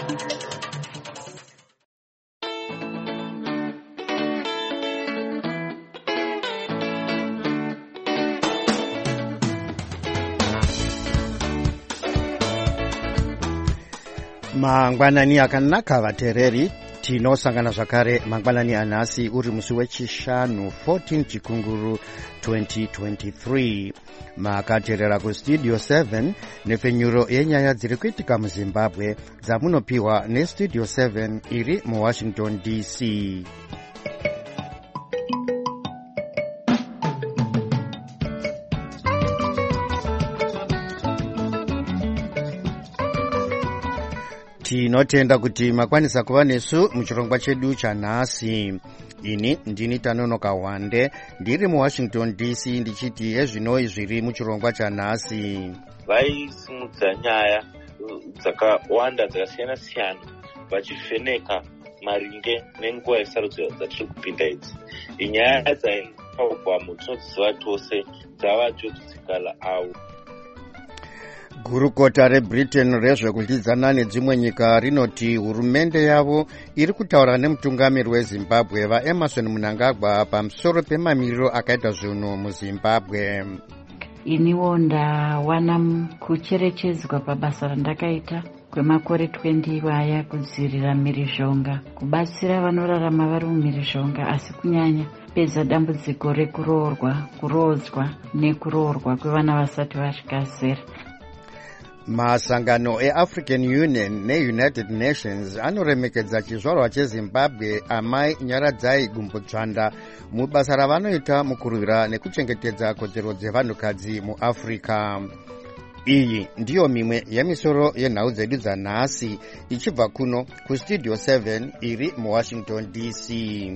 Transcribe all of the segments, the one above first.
Mangwanani akanaka vatereri, tinosangana zvakare mangwanani anhasi uri musi wechishanu 14 chikunguru 2023. Makateerera kustudio 7 nepfenyuro yenyaya dziri kuitika muZimbabwe dzamunopiwa nestudio 7 iri muWashington DC. Tinotenda kuti makwanisa kuva nesu muchirongwa chedu chanhasi. Ini ndini Tanonoka Wande ndiri muWashington DC ndichiti ezvinoi zviri muchirongwa chanhasi. Vaisimudza nyaya dzakawanda dzakasiyana siyana vachivheneka maringe nenguva yesarudzo dzatiri kupinda idzi. Inyaya dzaipagwamo tinodziziva tose dzava dzotsikala avo. Gurukota reBritain rezvekudyidzana nedzimwe nyika rinoti hurumende yavo iri kutaura nemutungamiri weZimbabwe vaEmerson Mnangagwa pamusoro pemamiriro akaita zvinhu muZimbabwe. Iniwo ndawana kucherechedzwa pabasa randakaita kwemakore 20 vaya kudzivirira mhirizhonga, kubatsira vanorarama vari mumhirizhonga, asi kunyanya pedza dambudziko rekurodzwa nekuroorwa kwevana vasati vasvika zera. Masangano eAfrican Union neUnited Nations anoremekedza chizvarwa cheZimbabwe Amai Nyaradzai Gumbodzvanda mubasa ravanoita mukurwira nekuchengetedza kodzero dzevanhukadzi muAfrica. Iyi ndiyo mimwe yemisoro yenhau dzedu dzanhasi ichibva kuno kustudio 7 iri muWashington DC.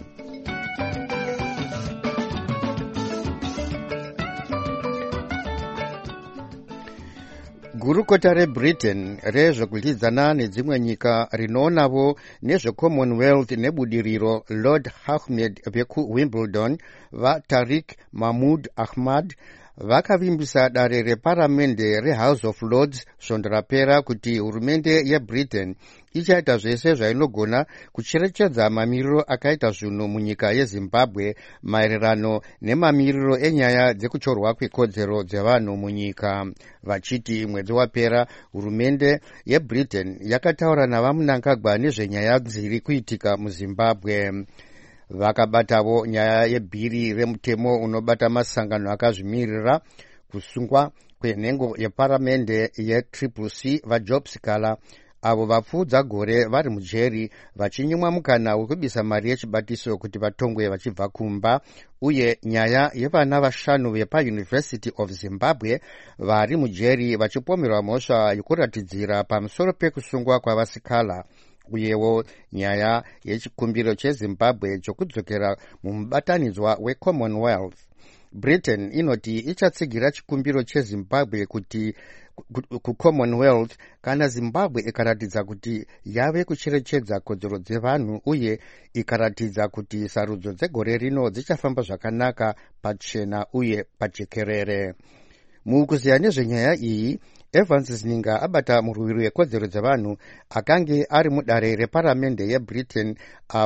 Gurukota reBritain rezvekudyidzana nedzimwe nyika rinoonavo nezveCommonwealth nebudiriro Lord Ahmed vekuWimbledon vaTariq Mahmoud Ahmad vakavimbisa dare reparamende reHouse of Lords svondo rapera kuti hurumende yeBritain ichaita zvese zvainogona kucherechedza mamiriro akaita zvinhu munyika yeZimbabwe maererano nemamiriro enyaya dzekuchorwa kwekodzero dzevanhu munyika. Vachiti mwedzi wapera hurumende yeBritain yakataura navaMnangagwa nezvenyaya dziri kuitika muZimbabwe. Vakabatavo nyaya yebhiri remutemo unobata masangano akazvimirira, kusungwa kwenhengo yeparamende yeCCC vaJob Sikala avo vapfuudza gore vari mujeri vachinyimwa mukana wekubisa mari yechibatiso kuti vatongwe vachibva kumba, uye nyaya yevana vashanu vepaUniversity of Zimbabwe vari mujeri vachipomerwa mhosva yekuratidzira pamusoro pekusungwa kwavasikala, uyewo nyaya yechikumbiro cheZimbabwe chokudzokera mumubatanidzwa weCommonwealth. Britain inoti ichatsigira chikumbiro cheZimbabwe kuti kuCommonwealth kana Zimbabwe ikaratidza kuti yave kucherechedza kodzero dzevanhu uye ikaratidza kuti sarudzo dzegore rino dzichafamba zvakanaka pachena uye pajekerere. Mukuziya nezvenyaya iyi, Evans Zininga abata murwiri wekodzero dzevanhu akange ari mudare reparamende yeBritain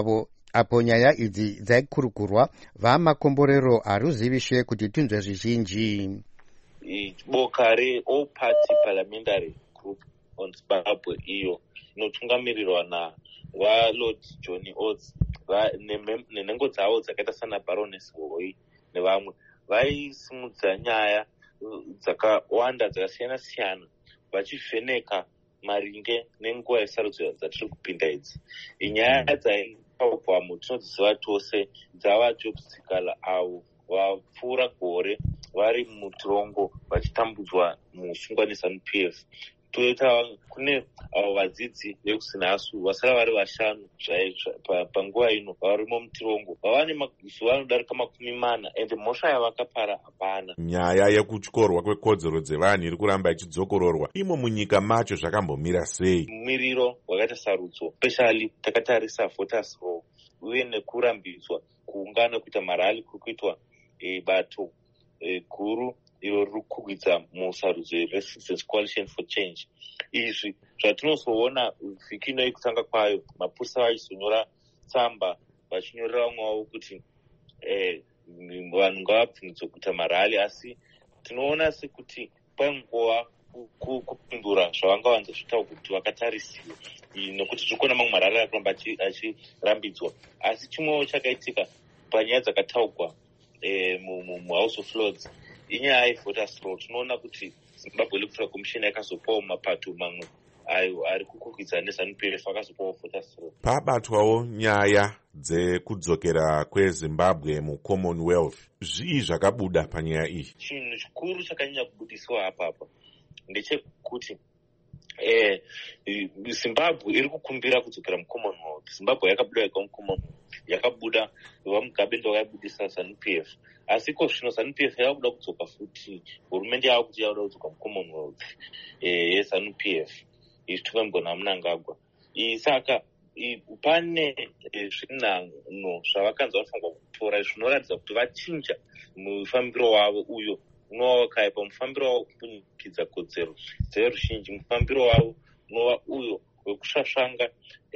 apo nyaya idzi dzaikurugurwa vamakomborero haruzivishe kuti tunzve zvizhinji. Boka reAll Party Parliamentary Group on Zimbabwe iyo inotungamirirwa naValord John Oates nenhengo dzavo dzakaita sana Baroness Goyi nevamwe vaisimudza nyaya dzakawanda dzakasiyana siyana vachivheneka maringe nenguva yesarudzo dzatiri kupinda idzi. Inyaya dzaipagwamo tinodziziva tose dzava dzokutsikala avo vapfuura gore vari mutirongo vachitambudzwa musungwa neZANU-PF. Toita kune avo vadzidzi vekuSINASU vasara vari vashanu panguva ino varimo mutirongo vava nemazuva anodarika 40 ende mhosva yavakapara hapana. Nyaya yekutyorwa kwekodzero dzevanhu iri kuramba ichidzokororwa imo munyika macho zvakambomira sei? Mumiriro wakaita sarudzo, especially takatarisa voters roll uye nekurambidzwa kuungana kuita marali kuri kuitwa bato guru iro riri kukwidza musarudzo yeResistance Coalition for Change. Izvi zvatinozoona vhiki ino yekutanga kwayo, mapurisa vachizonyora tsamba vachinyorera vamwe wavo kuti vanhu ngavabvunzwe kuita marali, asi tinoona sekuti kwaingova kupindura zvavangavanza zvitaurwa kuti vakatarisiwa, nokuti tirikuona mamwe marali ari kuramba achirambidzwa. Asi chimwewo chakaitika panyaya dzakataurwa muHouse of Lords inyaya yevoters roll. Tinoona kuti Zimbabwe Electoral Commission yakazopawo mapato mamwe ayo ari kukwikwidzana neZANU-PF akazopawo voters roll. Pabatwawo nyaya dzekudzokera kweZimbabwe muCommonwealth. Zvii zvakabuda panyaya iyi? Chinhu chikuru chakanyanya kubudiswa apapa ndechekuti Zimbabwe iri kukumbira kudzokera muCommonwealth. Zimbabwe yakabuda yega muCommonwealth, yakabuda vaMugabe ndovakaibudisa ZANU-PF, asi ko zvino ZANU-PF yavakuda kudzoka futi, hurumende yava kuti yavakuda kudzoka muCommonwealth yeZANU-PF ichitungamigwa naMnangagwa. Saka pane zvinhanho zvavakanzi vanofanirwa kutora zvinoratidza kuti vachinja mufambiro wavo uyo unova wakaipa, mufambiro wavo kupunyikidza kodzero dzeruzhinji, mufambiro wavo unova uyo wekusvasvanga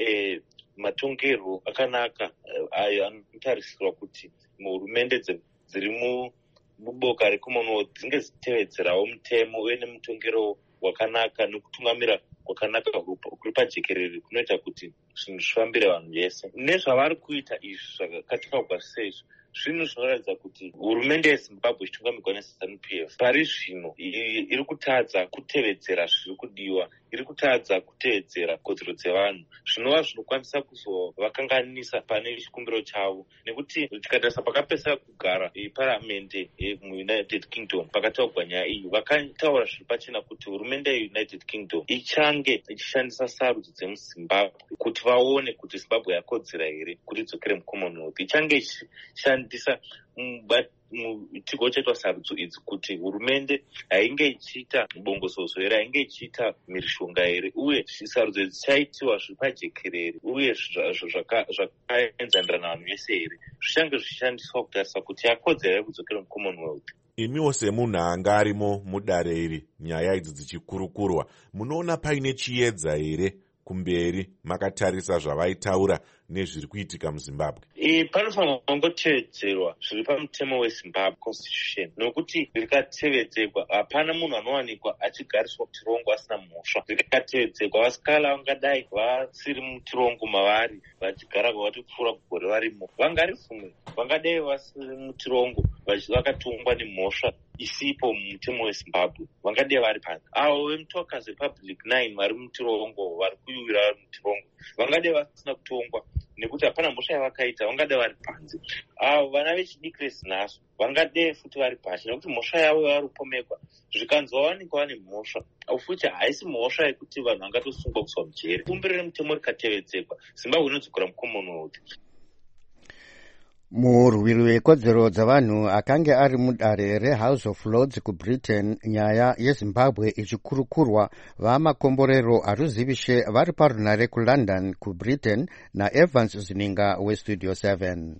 matongerwo akanaka ayo anotarisirwa kuti hurumende dziri muboka reCommonwealth dzinge dzichitevedzerawo mutemo uye nemutongero wakanaka nekutungamira kwakanaka kuri pajekerere kunoita kuti zvinhu zvifambire vanhu vese. Nezvavari kuita izvi zvakataurwa seizvo, zvinhu zvinoratidza kuti hurumende yeZimbabwe ichitungamirwa neZANU-PF pari zvino iri kutadza kutevedzera zviri kudiwa, iri kutadza kutevedzera kodzero dzevanhu, zvinova zvinokwanisa kuzovakanganisa pane chikumbiro chavo, nekuti tikatarisa pakapesa kugara paramende muUnited Kingdom pakataurwa nyaya iyi, vakataura zviri pachena kuti hurumende yeUnited Kingdom ichange ichishandisa sarudzo dzemuZimbabwe kuti vaone kuti Zimbabwe yakodzera here kuti idzokere muCommonwealth. Ichange ichishandisa muitirwo uchaitwa sarudzo idzi kuti hurumende hainge ichiita bongozozo here, hainge ichiita mhirizhonga here, uye sarudzo idzi dzichaitiwa zviri pajekerere uye zvakaenzanirana vanhu vese here, zvichange zvichishandiswa kutarisa kuti yakodzera here kudzokera muCommonwealth. Imiwo semunhu anga arimo mudare iri nyaya idzi dzichikurukurwa, munoona paine chiedza here kumberi makatarisa zvavaitaura nezviri kuitika muZimbabwe? Panofanirwa kungotevedzerwa zviri pamutemo weZimbabwe constitution, nokuti rikatevedzerwa hapana munhu anowanikwa achigariswa mutirongo asina mhosva. Rikatevedzerwa vasikala vangadai vasiri mutirongo mavari vachigara kwakati kupfuura kugore varimo, vangari vhumwe vangadai vasiri mutirongo vakatongwa nemhosva isipo mumutemo weZimbabwe, vangadai vari panze. Avo vemutokazi Republic 9 vari mutirongo, vari kuiwira vari mutirongo, vangadai vasina kutongwa nekuti hapana mhosva yavakaita, vangadai vari panze. Avo vana vechidiki rezinhazo vangadai futi vari pasi nekuti mhosva yavo yavari kupomekwa, zvikanzi vawanikwa vane mhosva futi haisi mhosva yekuti vanhu vangatosungwa kuiswa mujeri. Kumbiro remutemo rikatevedzerwa, Zimbabwe inodzokera muCommonwealth. Murwiri wekodzero dzavanhu akange ari mudare reHouse of Lords kuBritain nyaya yeZimbabwe ichikurukurwa vamakomborero haruzivishe vari parunare kuLondon kuBritain naEvans Zininga weStudio 7.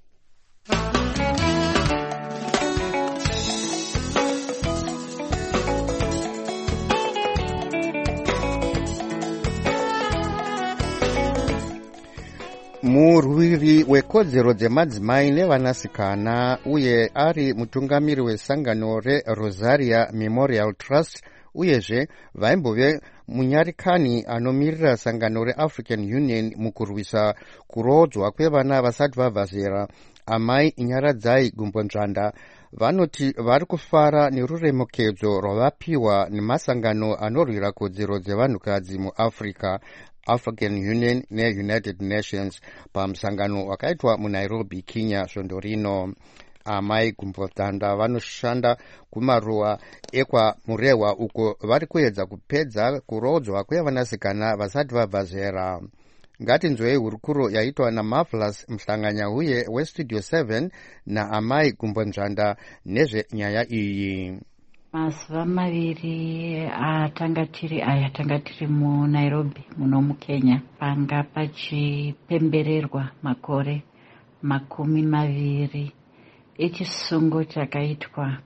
Murwiri wekodzero dzemadzimai nevanasikana uye ari mutungamiri wesangano reRosaria Memorial Trust uyezve vaimbove munyarikani anomirira sangano reAfrican Union mukurwisa kurodzwa kwevana vasati vabva zera, amai Nyaradzai Gumbonzvanda vanoti vari kufara neruremekedzo rwavapiwa nemasangano anorwira kodzero dzevanhukadzi muAfrica, African Union neUnited Nations pamusangano wakaitwa muNairobi, Kenya svondo rino. Amai Gumbonzvanda vanoshanda kumaruwa ekwaMurehwa uko vari kuedza kupedza kurodzwa kwevanasikana vasati vabva zera. Ngatinzwei hurukuro yaitwa naMarvelous Mhlanganyauye weStudio 7 naamai Gumbonzvanda nezvenyaya iyi. Mazuva maviri atanga tiri muNairobi muno muKenya, panga pachipembererwa makore 20 echisungo chakaitwa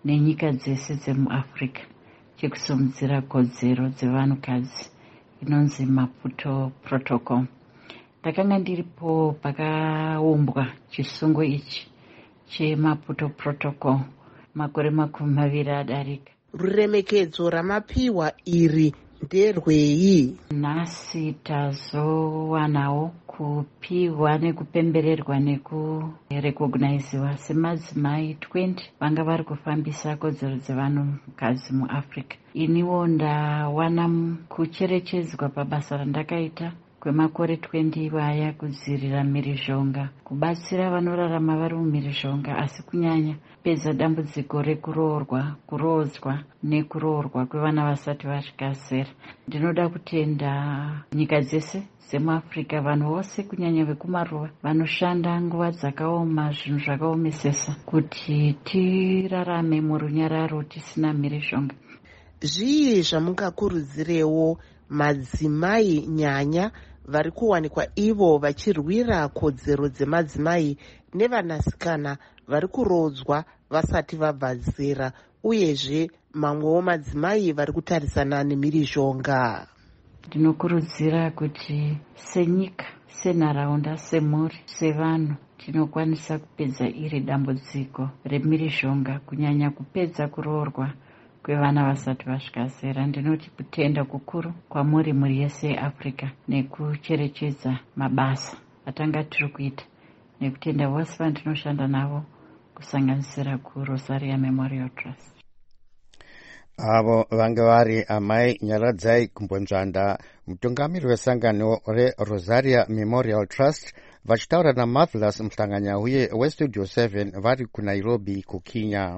nenyika dzese dzemuafrica chekusimudzira kodzero dzevanhukadzi inonzi Maputo Protocol. Ndakanga ndiripo pakaumbwa chisungo ichi cheMaputo Protocol makore 20 adarika. Ruremekedzo ramapiwa iri nderwei? Nhasi tazowanawo kupiwa nekupembererwa nekurecogniziwa semadzimai 20 vanga vari kufambisa kodzero dzevanhukadzi muAfrica. Iniwo ndawana kucherechedzwa pabasa randakaita kwemakore 20 vaya kudzirira mhirizhonga, kubatsira vanorarama vari mumhirizhonga, asi kunyanya pedza dambudziko rekurodzwa nekuroorwa kwevana vasati vasvika zera. Ndinoda kutenda nyika dzese dzemuAfrica, vanhu vose kunyanya vekumaruva vanoshanda nguva dzakaoma, zvinhu zvakaomesesa, kuti tirarame murunyararo tisina mhirizhonga. Zvii zvamungakurudzirewo madzimai nyanya vari kuwanikwa ivo vachirwira kodzero dzemadzimai nevanasikana vari kurodzwa vasati vabva zera, uyezve mamwewo madzimai vari kutarisana nemhirizhonga? Ndinokurudzira kuti senyika, senharaunda, semhuri, sevanhu tinokwanisa kupedza iri dambudziko remhirizhonga, kunyanya kupedza kuroorwa kwevana vasati vasvika zera. Ndinoti kutenda kukuru kwamuri mhuri yese yeAfrica nekucherechedza mabasa atanga tiri kuita, nekutenda vose vandinoshanda navo kusanganisira kuRosaria Memorial Trust. Avo vanga vari amai Nyaradzai Kumbonzvanda, mutungamiri wesangano reRosaria Memorial Trust, vachitaura naMarvelous Mhlanganyauye weStudio 7 vari kuNairobi kuKenya.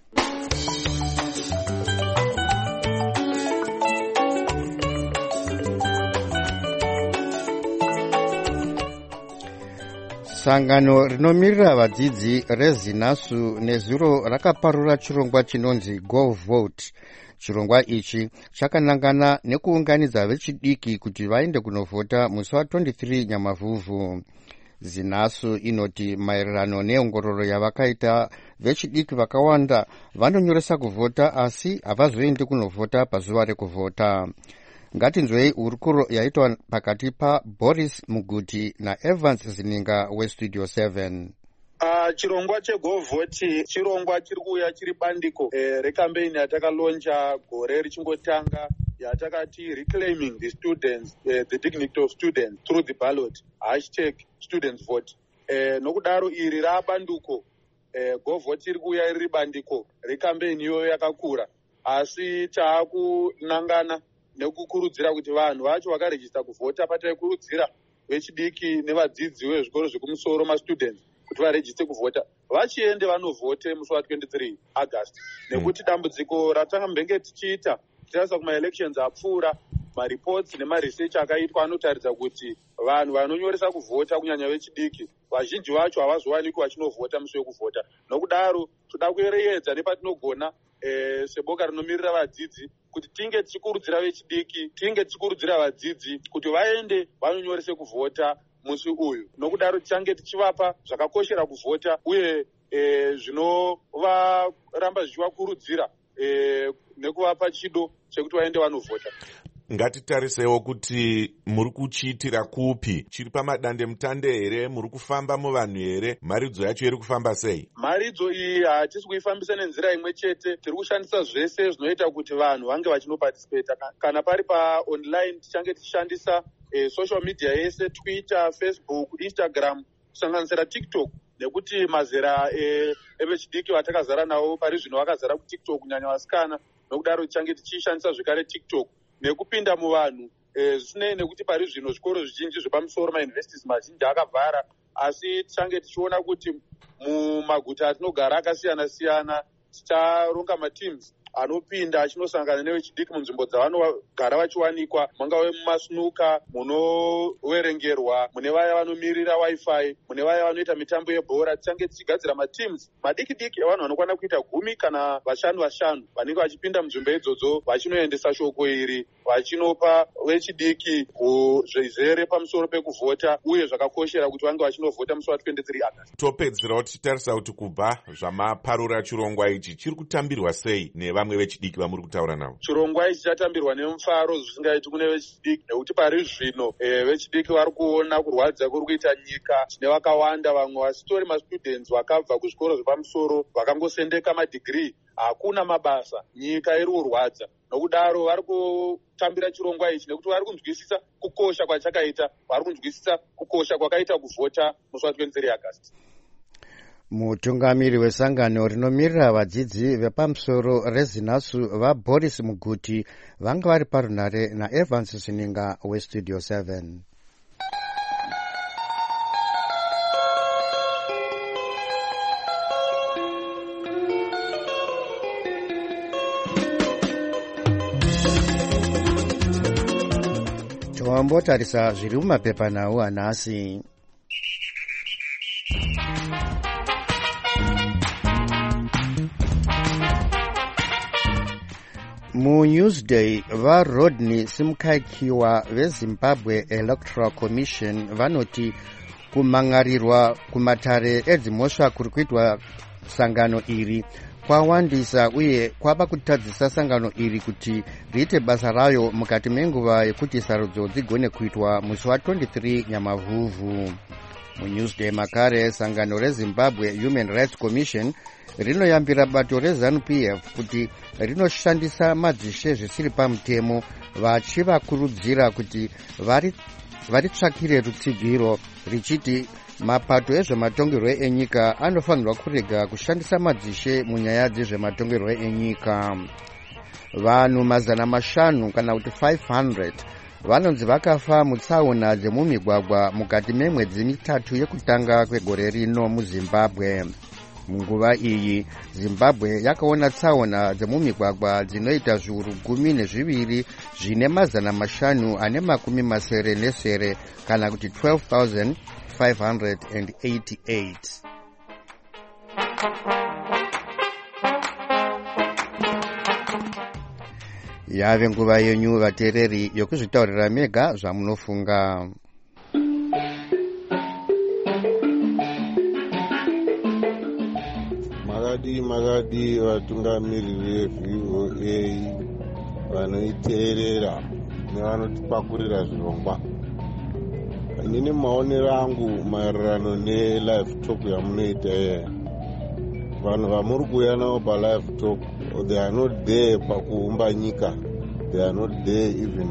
Sangano rinomirira vadzidzi reZinasu nezuro rakaparura chirongwa chinonzi Go Vote. Chirongwa ichi chakanangana nekuunganidza vechidiki kuti vaende kunovhota musi wa23 Nyamavhuvhu. Zinasu inoti maererano neongororo yavakaita, vechidiki vakawanda vanonyoresa kuvhota asi havazoendi kunovhota pazuva rekuvhota. Ngatinzwei hurukuro yaitwa pakati paBoris Muguti naEvans Zininga weStudio 7. Chirongwa chegovhoti chirongwa chiri kuuya chiri bandiko rekampeini yatakalonja gore richingotanga, yatakati reclaiming the students, the dignity of students through the ballot, #students_vote. Nokudaro iri rabandiko govhoti iri kuuya riri bandiko rekampeini iyoyo yakakura, asi taakunangana nekukurudzira kuti vanhu vacho vakarejista kuvhota pataikurudzira vechidiki nevadzidzi vezvikoro zvekumusoro mastudents kuti varejiste kuvhota vachiende vanovhote musi wa23 August. Nekuti dambudziko ratangambenge tichiita titarisa kumaelections apfuura, maripots nemaresearch akaitwa anotaridza kuti vanhu vanonyoresa kuvhota kunyanya vechidiki vazhinji vacho havazowanikwa vachinovhota musi wekuvhota. Nokudaro toda kuyevedza nepatinogona seboka rinomirira vadzidzi kuti tinge tichikurudzira vechidiki, tinge tichikurudzira vadzidzi kuti vaende vanonyorese kuvhota musi uyu. Nokudaro tichange tichivapa zvakakoshera kuvhota uye zvinovaramba zvichivakurudzira nekuvapa chido chekuti vaende vanovhota. Ngatitarisewo kuti muri kuchiitira kupi, chiri pamadandemutande here, muri kufamba muvanhu here, maridzo yacho iri kufamba sei? Maridzo iyi hatisi kuifambisa nenzira imwe chete, tiri kushandisa zvese zvinoita kuti vanhu vange vachinoparticipate. Kana pari paonline tichange tichishandisa social media yese, Twitter, Facebook, Instagram, kusanganisira TikTok, nekuti mazera evechidiki vatakazara navo pari zvino vakazara kuTikTok kunyanya vasikana. Nokudaro tichange tichishandisa zvekare TikTok nekupinda muvanhu zvisinei nekuti pari zvino zvikoro zvizhinji zvepamusoro mauniversities mazhinji akavhara, asi tichange tichiona kuti mumaguta atinogara akasiyana siyana ticharonga mateams anopinda achinosangana nevechidiki munzvimbo dzavanogara vachiwanikwa, mungave mumasnuka, munoverengerwa, mune vaya vanomirira wifi, mune vaya vanoita mitambo yebhora. Tichange tichigadzira mateams madiki diki evanhu vanokwana kuita 10 kana 5 vanenge vachipinda munzvimbo idzodzo vachinoendesa shoko iri vachinopa vechidiki zvizere pamusoro pekuvhota uye zvakakoshera kuti vange vachinovhota musi wa23 August. Topedzerawo tichitarisa kuti kubva zvamaparura chirongwa ichi chiri kutambirwa sei nevamwe vechidiki vamuri kutaura navo. Chirongwa ichi chatambirwa nemufaro zvisingaiti kune vechidiki nekuti pari zvino vechidiki vari kuona kurwadza kuri kuita nyika tine vakawanda vamwe vasitori mastudents vakabva kuzvikoro zvepamusoro vakangosendeka madhigiri hakuna mabasa nyika iri kurwadza nokudaro vari kutambira chirongwa ichi nekuti vari kunzwisisa kukosha kwachakaita vari kunzwisisa kukosha kwakaita kuvhota musi wa23 August. Mutungamiri wesangano rinomirira vadzidzi vepamusoro rezinasu vaBoris Muguti vanga vari parunare naEvans Sininga weStudio 7. Toambotarisa zviri mumapepanhau anhasi. MuNewsday vaRodney Simkakiwa veZimbabwe Electoral Commission vanoti kumangarirwa kumatare edzimhosva kuri kuitwa sangano iri kwawandisa uye kwava kutadzisa sangano iri kuti riite basa rayo mukati menguva yekuti sarudzo dzigone kuitwa musi wa23 Nyamavhuvhu. MuNewsday makare sangano reZimbabwe Human Rights Commission rinoyambira bato reZANU-PF kuti rinoshandisa madzishe zvisiri pamutemo vachivakurudzira kuti varitsvakire rutsigiro richiti mapato ezvematongerwo enyika anofanirwa kurega kushandisa madzishe munyaya dzezvematongerwo enyika. Vanhu 500 kana kuti 500 vanonzi vakafa mutsaona dzemumigwagwa mukati memwedzi mitatu yekutanga kwegore rino muZimbabwe. Munguva iyi Zimbabwe yakaona tsaona dzemumigwagwa dzinoita zviuru 12 zvine 580 kana kuti 12,588. Yave nguva yenyu vateereri yokuzvitaurira mega zvamunofunga. Makadi vatungamiriri veVOA vanoiteerera nevanotipakurira zvirongwa. Nini maonero angu maererano nelive talk yamunoita yaya. Vanhu vamuri kuuya navo palive talk, they are not there pakuumba nyika, they are not there even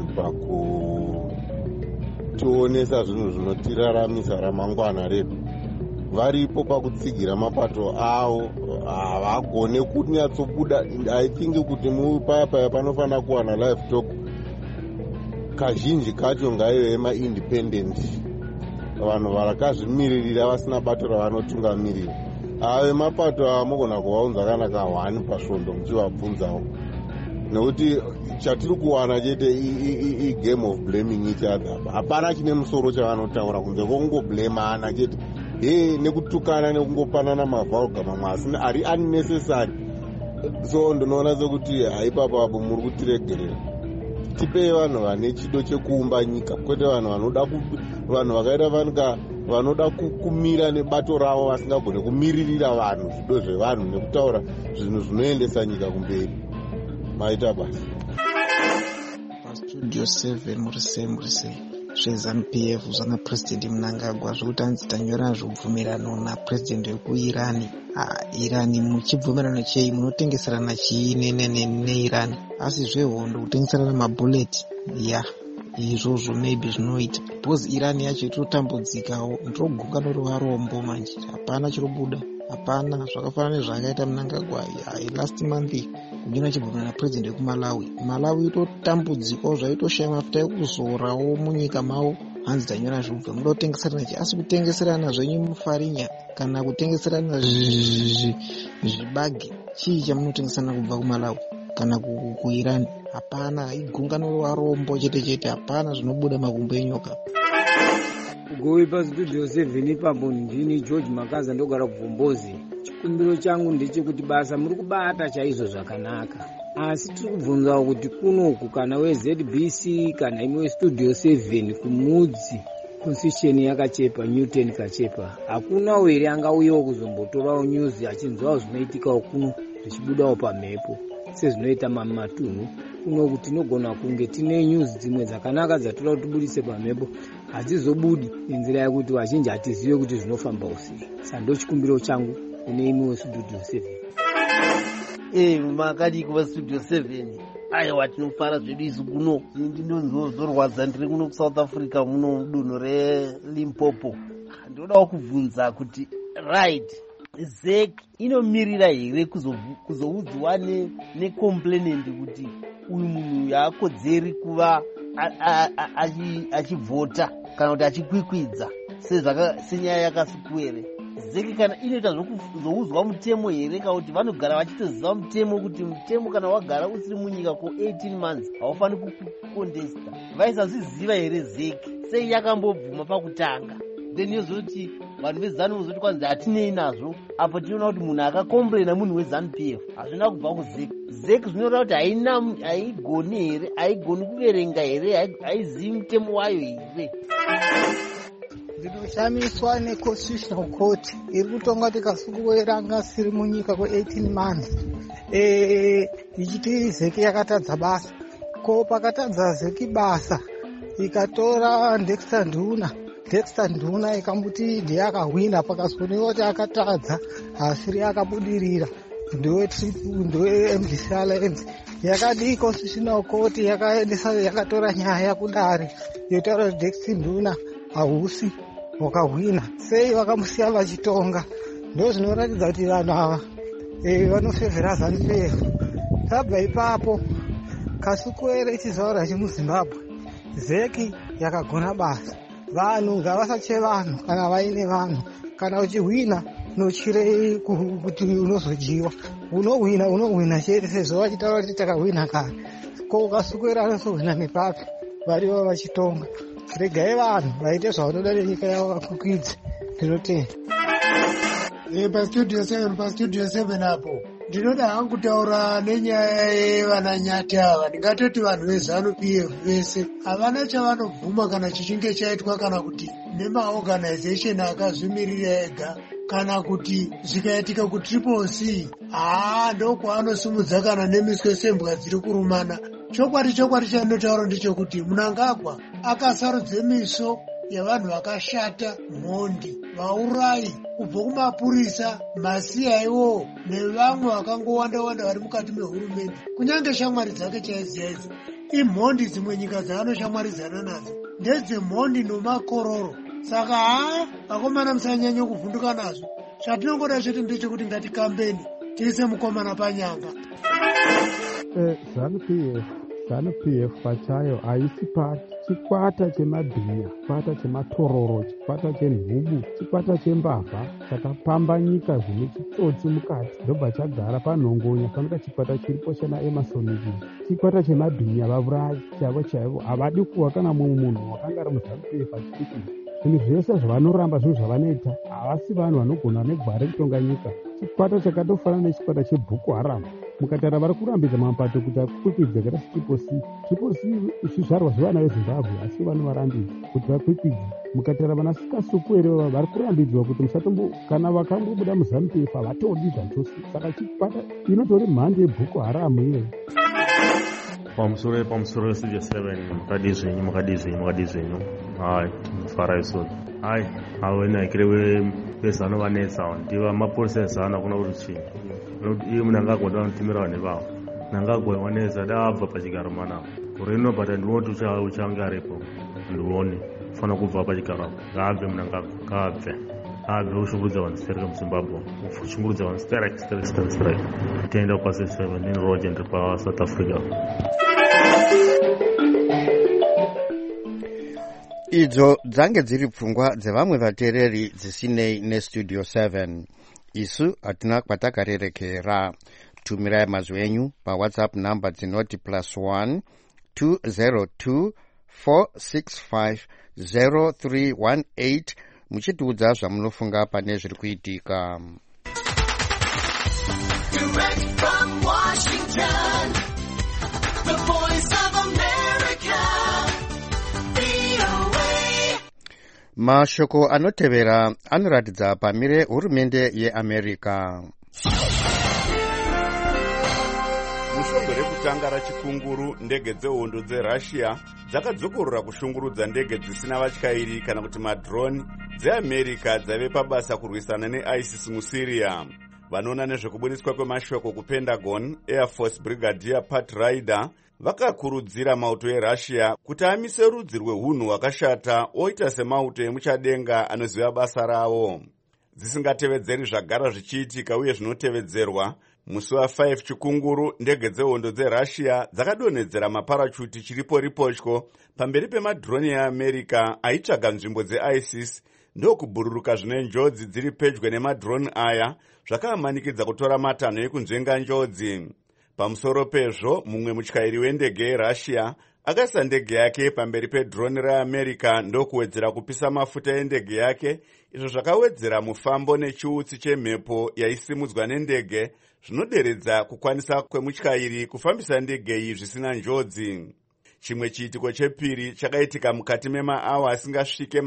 pakutionesa zvinhu zvinotiraramisa ramangwana redu. Varipo pakutsigira mapato avo havagone kunyatsobuda. I think kuti paya panofanira kuwana live talk kazhinji kacho ngaive maindependent, vanhu vakazvimiririra vasina bato ravanotungamirira. Ave mapato amogona kuvaunza kana ka1 pasvondo muchivabvunzawo, nekuti chatiri kuwana chete game of blaming each other. Hapana chine musoro chavanotaura kunze kwokungoblamana chete nekutukana nekungopanana mavhauga mamwe asina ari unnecessary. So ndinoona sekuti haipapapo muri kutiregerera. Tipei vanhu vane chido chekuumba nyika, kwete vanhu vakaita vanoda kumira nebato ravo vasingagone kumiririra vanhu zvido zvevanhu nekutaura zvinhu zvinoendesa nyika kumberi. Maita basa. Studio 7 murise zveZANU-PF zvana President Mnangagwa zvokuti anzi tanyora zvobvumirano naPresident wekuIrani. Irani muchibvumirano chei? Munotengeserana chii neIrani? Asi zvehondo kutengeserana mabullet izvozvo maybe zvinoita, because Irani yacho itotambudzikawo, ndrogungano rovarombo manje, hapana chirobuda, hapana. Zvakafanana nezvakaita Mnangagwa last month kunyora chibvumirano naPresident wekuMalawi. Malawi itotambudzikawo zvaitoshaya mafuta ekuzorawo munyika mavo, hanzi tanyora zvobva muda kutengeserana chii? Asi kutengeserana zvenyu mufarinya kana kutengeserana zvibage, chii chamunotengeserana kubva kuMalawi kana kuIrani? Hapana, igungano rovarombo chete, hapana zvinobuda makumbo enyoka. Goi paStudio 7 ipapo ndini George Makaza ndogara kuVhombozi. Chikumbiro changu ndechekuti basa muri kubata chaizvo zvakanaka, asi tiri kubvunzawo kuti kunoku kana weZBC kana imwe westudio 7 kumudzi constitution yakachepa Newton kachepa, hakuna here angauyawo kuzombotorawo news achinzwawo zvinoitikawo kuno zvichibudawo pamhepo sezvinoita matunhu kunoku. Tinogona kunge tine news dzimwe dzakanaka dzatoda kuti tibudise pamhepo hadzizobudi nenzira yekuti vazhinji hatizive kuti zvinofamba usei. Saka chikumbiro changu kune imwe westudio 7. Makati kuva studio 7 aiwa tinofara zvedu isu kuno ndinozorwadza ndiri kuno kuSouth Africa muno dunhu reLimpopo. Ndodawo kubvunza kuti right ZEC inomirira here kuzoudzwa necomplainant kuti uyu munhu yaakodzeri kuva achivhota kana kuti achikwikwidza senyaya yakasikwere. ZEC kana inoita zvokuzoudzwa mutemo here kana kuti vanogara vachitoziva mutemo kuti mutemo kana wagara usiri munyika ko 18 months haufaniri kukondesta. Vaisazviziva here ZEC sei yakambobvuma pakutanga then yozoti vanhu veZANU vozoti kwanzi hatinei nazvo. Apo tinoona kuti munhu akakomplaina munhu weZANU-PF hazvina kubva kuZEC. ZEC zvinotaura kuti haigoni here, haigoni kuverenga here, haizivi mutemo wayo here. Ndinoshamiswa neConstitutional Court iri kutonga tikasukuwera ngasiri munyika kwe18 months. Ichiti ZEC yakatadza basa. Ko pakatadza ZEC basa ikatora Dexter Nduna ikambuti ndiye akahwina, pakazoneka kuti akatadza asiri akabudirira ndowe MDC Alliance. Yakadi Constitutional Court yakatora nyaya kudare yotaura kuti Dexter Nduna hausi wakahwina. Sei vakamusiya vachitonga? Ndo zvinoratidza kuti vanhu ava vanofevhera ZANU-PF. Tabva ipapo kasukuwere ichizaura chemuZimbabwe, ZEC yakagona basa. Vanhu ngavasache vanhu kana vaine vanhu. Kana uchihwina nochirei kuti unozojiwa. Unohwina chete sezvo vachitaura kuti takahwina kare. Ko ukasukuwera anozohwina nepapi varivo vachitonga. Regai vanhu vaite zvavanoda nenyika yavo vakwikidze. Ndinotenda. Pastudio 7 apo ndinoda hangu kutaura nenyaya yevananyati ava. Ndingatoti vanhu veZANU-PF vese havana chavanobvuma kana chichinge chaitwa kana kuti nemaorganization akazvimirira ega kana kuti zvikaitika kuTriple-C ndokwaanosimudza kana nemiswe sembwa dziri kurumana. Chokwadi chandinotaura ndechekuti Mnangagwa akasarudze miso yavanhu vakashata, mhondi, vaurayi kubva kumapurisa, masiyaiwo nevamwe vakangowanda vari mukati mehurumende. Kunyange shamwari dzake chaiziya idzi imhondi. Dzimwe nyika dzaanoshamwaridzana nadzo ndedzemhondi nomakororo. Saka vakomana musanyanya kuvhunduka nazvo. Chatinongoda chete ndechekuti ngatikambeni tiise mukomana panyanga. ZANU-PF pachayo haisi chikwata chemabhinya, chikwata chematororo, chikwata chenhubu, chikwata chembavha chakapambanyika zvine chitsotsi mukati ndobva chagara panhongonya panoita chikwata chiripo chana Emerson. Chikwata chemabhinya vaurayi chaivo havadi kuwa kana mumwe munhu wakanga ari muZANU-PF achipikisa. Zvinhu zvese zvavanoramba zvinhu zvavanoita havasi vanhu vanogona negwara rekutonga nyika. Chikwata chakatofanana nechikwata cheBoko Haram. Mukatara vari kurambidza mapato kuti akwikwidze kada Triple-C zvizvarwa zvevana veZimbabwe asi vanovarambidza kuti vakwikwidze. Mukatara vana Sikasukuwere vari kurambidzwa kuti musatombo kana vakambobuda muZANU-PF havatodi zvachose. Saka chikwata inotori mhando yeBoko Haram iyoyo. Pamusoro westudio 7 mukadi zvenyu tinofara isoti awenaikire vezano vanetsa ndiva mapurisa ezano akuna kuti chii iye Mnangagwa ndanotimira vanhu vavo. Mnangagwa wanetsa daabva pachigaro manapo urino bata ndinoti uchange aripo ndione fana kubva pachigaro ngaabve Mnangagwa ngaabve ushungurudza vanhu strike muZimbabwe ushungurudza vanhu strike tienda kwase 7 ndini Roger ndiri paSouth Africa. Idzo dzange dziri pfungwa dzevamwe vateereri dzisinei nestudio 7. Isu hatina kwatakarerekera. Tumirai mazwi enyu paWhatsApp namba dzinoti +1 202 465 0318 muchitiudza zvamunofunga pane zviri kuitika. Direct from Washington. The Voice of America, VOA. mashoko anotevera anoratidza pamire hurumende yeamerica. mushongwe rekutanga rachikunguru ndege dzehondo dzerussia dzakadzokorora kushungurudza ndege dzisina vatyairi kana kuti madrone dzeamerica dzave pabasa kurwisana neisis musyria. vanoona nezvekubudiswa kwemashoko kupentagon, air force brigadier Pat Ryder vakakurudzira mauto erussia kuti amise rudzi rwehunhu hwakashata oita semauto emuchadenga anoziva basa ravo. dzisingatevedzeri zvagara zvichiitika uye zvinotevedzerwa, musi wa5 chikunguru ndege dzehondo dzerussia dzakadonhedzera maparachuti chiriporipochko pamberi pemadroni eamerica aitsvaga nzvimbo dzeisis ndokubhururuka zvine njodzi dziri pedyo nemadroni aya zvakaamanikidza kutora matanho ekunzvenga njodzi. pamusoro pezvo, mumwe mutyairi wendege yerussia akaisa ndege yake pamberi pedroni reamerica ndokuwedzera kupisa mafuta endege yake, izvo zvakawedzera mufambo nechiutsi chemhepo yaisimudzwa nendege zvinoderedza kukwanisa kwemutyairi kufambisa ndege iyi zvisina njodzi. chimwe chiitiko chepiri chakaitika mukati memaawa asingasvike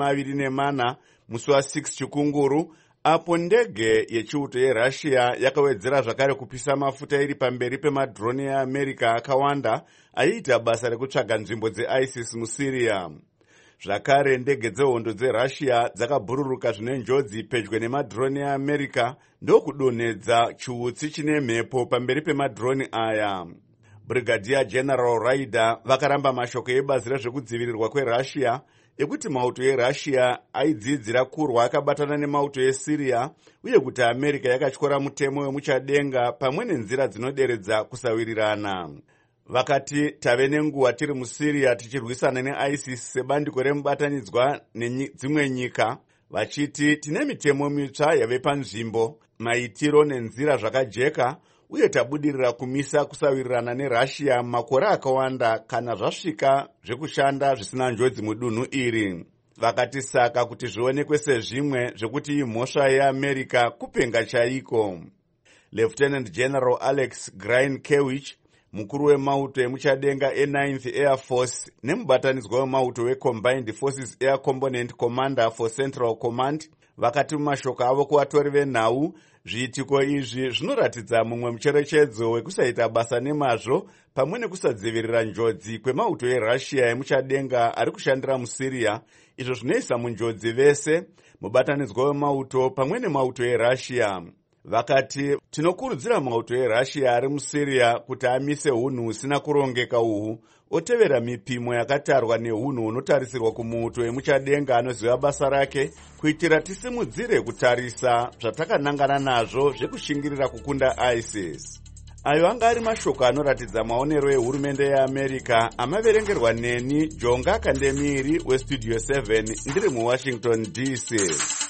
24 musi wa6 chikunguru, apo ndege yechiuto yerussia yakawedzera zvakare kupisa mafuta iri pamberi pemadroni eamerica akawanda aiita basa rekutsvaga nzvimbo dzeisis musyria. zvakare ndege dzehondo dzerussia dzakabhururuka zvine njodzi pedyo nemadroni eamerica ndokudonhedza chiutsi chine mhepo pamberi pemadroni aya. brigadier general Ryder vakaramba mashoko ebazi rezvekudzivirirwa kwerussia ekuti mauto erussia aidzidzira kurwa akabatana nemauto esyria uye kuti america yakatyora mutemo wemuchadenga pamwe nenzira dzinoderedza kusawirirana. vakati tave nenguva tiri musyria tichirwisana neisis sebandiko remubatanidzwa nedzimwe nyika, vachiti tine mitemo mitsva yave panzvimbo, maitiro nenzira zvakajeka, uye tabudirira kumisa kusawirirana nerussia makore akawanda kana zvasvika zvekushanda zvisina njodzi mudunhu iri. vakati saka kuti zvionekwe sezvimwe zvekuti imhosva yeamerica kupenga chaiko. lieutenant general Alex Grynkewich, mukuru wemauto emuchadenga e9th air force nemubatanidzwa wemauto wecombined forces air component commander for central command, vakati mumashoko avo kuvatori venhau, zviitiko izvi zvinoratidza mumwe mucherechedzo wekusaita basa nemazvo pamwe nekusadzivirira njodzi kwemauto erussia emuchadenga ari kushandira musyria, izvo zvinoisa munjodzi vese, mubatanidzwa wemauto pamwe nemauto erussia. vakati tinokurudzira mauto erussia ari musyria kuti amise hunhu husina kurongeka uhu, otevera mipimo yakatarwa nehunhu hunotarisirwa kumuuto emuchadenga anoziva basa rake, kuitira tisimudzire kutarisa zvatakanangana nazvo zvekushingirira kukunda isis. ayo anga ari mashoko anoratidza maonero ehurumende yeamerica amaverengerwa neni Jonga Kandemiri westudio 7 ndiri muwashington DC.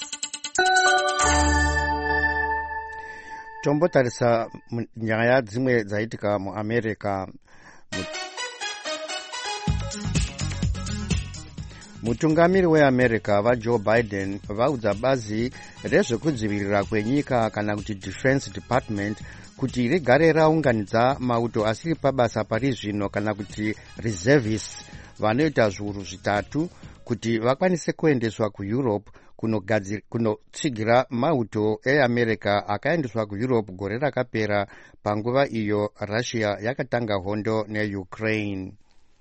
tombotarisa nyaya dzimwe dzaitika muamerica. mutungamiri weamerica vajoe Biden vaudza bazi rezvekudzivirira kwenyika kana kuti defense department kuti rigare raunganidza mauto asiri pabasa pari zvino kana kuti reservists vanoita zviuru zvitatu kuti vakwanise kuendeswa kueurope kunotsigira mauto eamerica akaendeswa kueurope gore rakapera panguva iyo russia yakatanga hondo neukraine.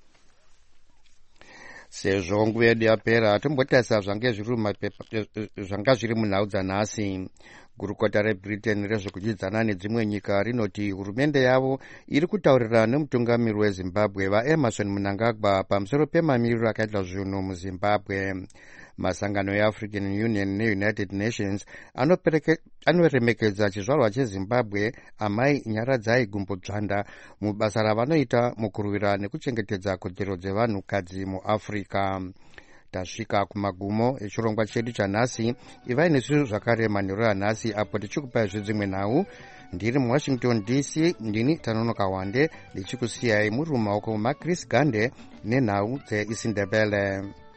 sezvo nguva yedu yapera, tombotarisa zvanga zviri munhau dzanhasi. gurukota rebritain rezvekudyidzana nedzimwe nyika rinoti hurumende yavo iri kutaurira nemutungamiri wezimbabwe vaemerson mnangagwa pamusoro pemamiriro akaita zvinhu muzimbabwe. masangano eAfrican Union neUnited Nations anoremekedza chizvarwa chezimbabwe amai Nyaradzai Gumbodzvanda mubasa ravanoita mukurwira nekuchengetedza kodzero dzevanhukadzi muAfrica. tasvika kumagumo echirongwa chedu chanhasi. ivai nesu zvakare manheru anhasi apo tichikupai zvedzimwe nhau. ndiri muwashington DC, ndini Tanonoka Wande ndichikusiyai muri mumaoko maChris Gande nenhau dzeIsindebele.